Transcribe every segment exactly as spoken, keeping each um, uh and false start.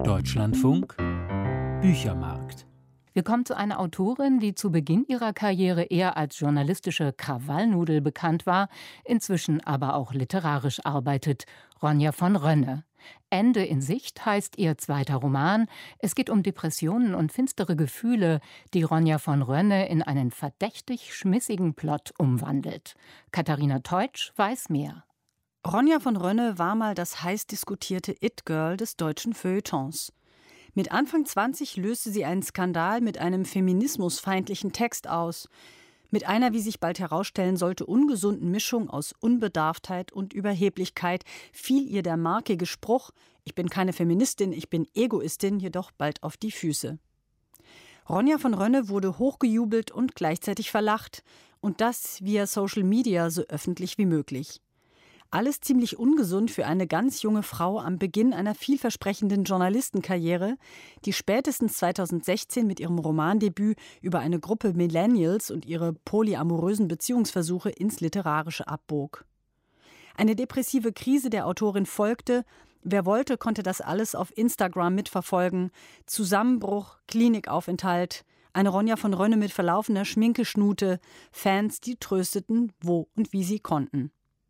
Deutschlandfunk Büchermarkt. Wir kommen zu einer Autorin, die zu Beginn ihrer Karriere eher als journalistische Krawallnudel bekannt war, inzwischen aber auch literarisch arbeitet, Ronja von Rönne. Ende in Sicht heißt ihr zweiter Roman. Es geht um Depressionen und finstere Gefühle, die Ronja von Rönne in einen verdächtig schmissigen Plot umwandelt. Katharina Teutsch weiß mehr. Ronja von Rönne war mal das heiß diskutierte It-Girl des deutschen Feuilletons. Mit Anfang zwanzig löste sie einen Skandal mit einem feminismusfeindlichen Text aus. Mit einer, wie sich bald herausstellen sollte, ungesunden Mischung aus Unbedarftheit und Überheblichkeit fiel ihr der markige Spruch: Ich bin keine Feministin, ich bin Egoistin, jedoch bald auf die Füße. Ronja von Rönne wurde hochgejubelt und gleichzeitig verlacht. Und das via Social Media so öffentlich wie möglich. Alles ziemlich ungesund für eine ganz junge Frau am Beginn einer vielversprechenden Journalistenkarriere, die spätestens zweitausendsechzehn mit ihrem Romandebüt über eine Gruppe Millennials und ihre polyamorösen Beziehungsversuche ins Literarische abbog. Eine depressive Krise der Autorin folgte. Wer wollte, konnte das alles auf Instagram mitverfolgen. Zusammenbruch, Klinikaufenthalt, eine Ronja von Rönne mit verlaufener Schminkeschnute, Fans, die trösteten, wo und wie sie konnten.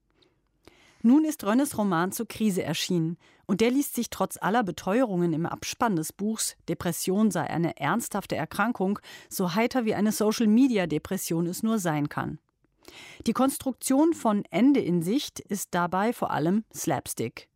Nun ist Rönnes Roman zur Krise erschienen und der liest sich trotz aller Beteuerungen im Abspann des Buchs, Depression sei eine ernsthafte Erkrankung, so heiter wie eine Social-Media-Depression es nur sein kann. Die Konstruktion von Ende in Sicht ist dabei vor allem Slapstick.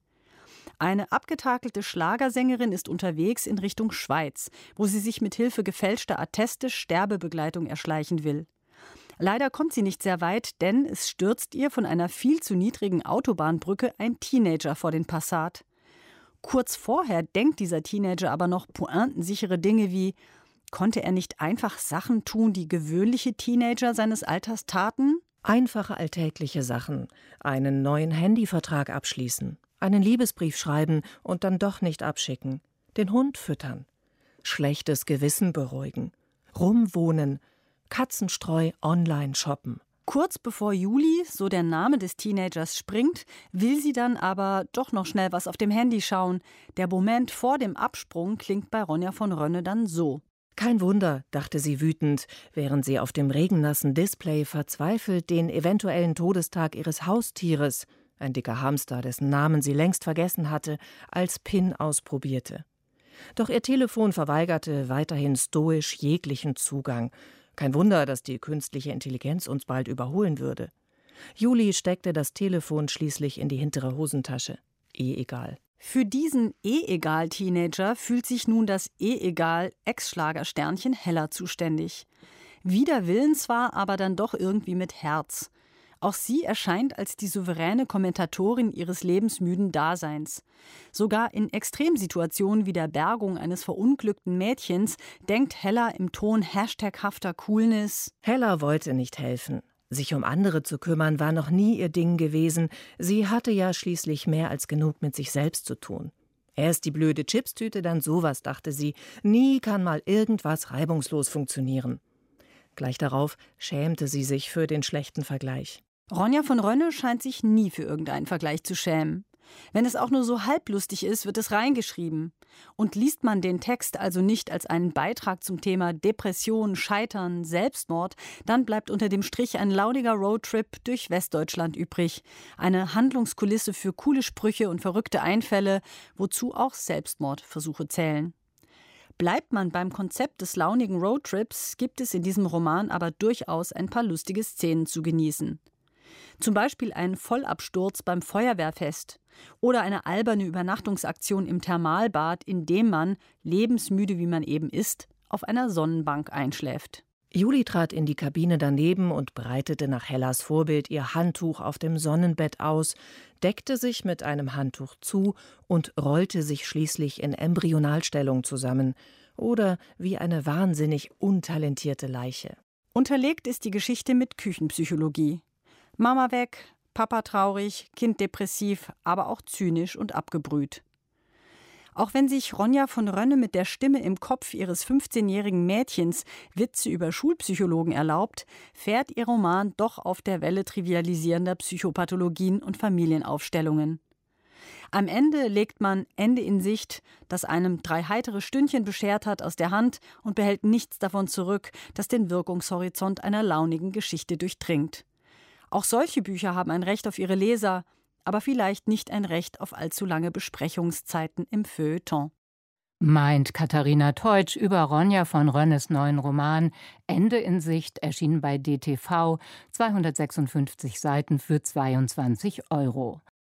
Eine abgetakelte Schlagersängerin ist unterwegs in Richtung Schweiz, wo sie sich mit Hilfe gefälschter Atteste Sterbebegleitung erschleichen will. Leider kommt sie nicht sehr weit, denn es stürzt ihr von einer viel zu niedrigen Autobahnbrücke ein Teenager vor den Passat. Kurz vorher denkt dieser Teenager aber noch pointensichere Dinge wie: Konnte er nicht einfach Sachen tun, die gewöhnliche Teenager seines Alters taten? Einfache alltägliche Sachen. Einen neuen Handyvertrag abschließen. Einen Liebesbrief schreiben und dann doch nicht abschicken. Den Hund füttern. Schlechtes Gewissen beruhigen. Rumwohnen. Katzenstreu online shoppen. Kurz bevor Juli, so der Name des Teenagers, springt, will sie dann aber doch noch schnell was auf dem Handy schauen. Der Moment vor dem Absprung klingt bei Ronja von Rönne dann so. Kein Wunder, dachte sie wütend, während sie auf dem regennassen Display verzweifelt den eventuellen Todestag ihres Haustieres, ein dicker Hamster, dessen Namen sie längst vergessen hatte, als PIN ausprobierte. Doch ihr Telefon verweigerte weiterhin stoisch jeglichen Zugang. Kein Wunder, dass die künstliche Intelligenz uns bald überholen würde. Juli steckte das Telefon schließlich in die hintere Hosentasche. Eh egal. Für diesen Eh-egal-Teenager fühlt sich nun das Eh-egal-Ex-Schlagersternchen Hella zuständig. Wider Willen zwar, aber dann doch irgendwie mit Herz. Auch sie erscheint als die souveräne Kommentatorin ihres lebensmüden Daseins. Sogar in Extremsituationen wie der Bergung eines verunglückten Mädchens denkt Hella im Ton hashtaghafter Coolness: Hella wollte nicht helfen. Sich um andere zu kümmern, war noch nie ihr Ding gewesen. Sie hatte ja schließlich mehr als genug mit sich selbst zu tun. Erst die blöde Chipstüte, dann sowas, dachte sie. Nie kann mal irgendwas reibungslos funktionieren. Gleich darauf schämte sie sich für den schlechten Vergleich. Ronja von Rönne scheint sich nie für irgendeinen Vergleich zu schämen. Wenn es auch nur so halblustig ist, wird es reingeschrieben. Und liest man den Text also nicht als einen Beitrag zum Thema Depression, Scheitern, Selbstmord, dann bleibt unter dem Strich ein launiger Roadtrip durch Westdeutschland übrig. Eine Handlungskulisse für coole Sprüche und verrückte Einfälle, wozu auch Selbstmordversuche zählen. Bleibt man beim Konzept des launigen Roadtrips, gibt es in diesem Roman aber durchaus ein paar lustige Szenen zu genießen. Zum Beispiel ein Vollabsturz beim Feuerwehrfest oder eine alberne Übernachtungsaktion im Thermalbad, in dem man, lebensmüde wie man eben ist, auf einer Sonnenbank einschläft. Juli trat in die Kabine daneben und breitete nach Hellas Vorbild ihr Handtuch auf dem Sonnenbett aus, deckte sich mit einem Handtuch zu und rollte sich schließlich in Embryonalstellung zusammen oder wie eine wahnsinnig untalentierte Leiche. Unterlegt ist die Geschichte mit Küchenpsychologie. Mama weg, Papa traurig, Kind depressiv, aber auch zynisch und abgebrüht. Auch wenn sich Ronja von Rönne mit der Stimme im Kopf ihres fünfzehnjährigen Mädchens Witze über Schulpsychologen erlaubt, fährt ihr Roman doch auf der Welle trivialisierender Psychopathologien und Familienaufstellungen. Am Ende legt man Ende in Sicht, das einem drei heitere Stündchen beschert hat, aus der Hand und behält nichts davon zurück, das den Wirkungshorizont einer launigen Geschichte durchdringt. Auch solche Bücher haben ein Recht auf ihre Leser, aber vielleicht nicht ein Recht auf allzu lange Besprechungszeiten im Feuilleton. Meint Katharina Teutsch über Ronja von Rönnes neuen Roman Ende in Sicht, erschienen bei D T V, zweihundertsechsundfünfzig Seiten für zweiundzwanzig Euro.